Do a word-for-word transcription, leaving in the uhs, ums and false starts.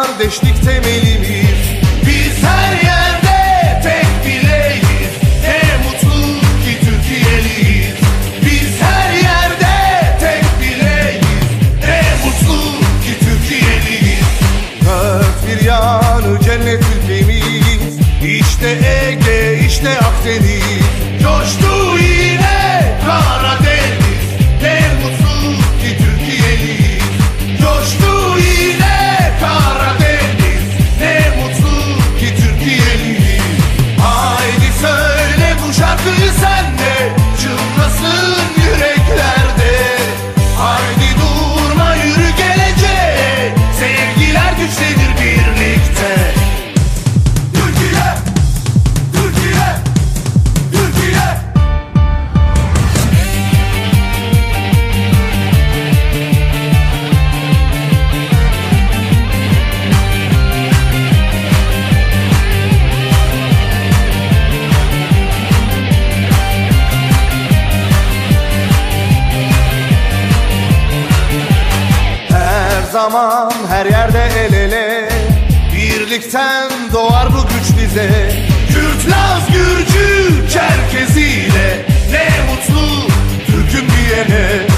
kardeşlik temelimiz. Biz her yerde tek bileyiz, ne mutlu ki Türkiye'liyiz. Biz her yerde tek bileyiz, ne mutlu ki Türkiye'liyiz. Dört bir yanı cennet ülkemiz, İşte Ege, işte Akdeniz. Coştu yine Karadeniz, ne mutlu ki Türkiye'liyiz. Coştu yine Karadeniz, ne mutlu ki Türkiye'liyiz. Haydi söyle bu şarkıyı sen de, çınlasın yüreklerde. Haydi durma, yürü geleceğe, sevgiler güçlenir birlikte. Türkiye, Türkiye, Türkiye. Her zaman her yerde el ele, birlikten doğar bu güç bize. Kürt, Laz, Gürcü, Çerkeziyle, ne mutlu Türk'üm diyene.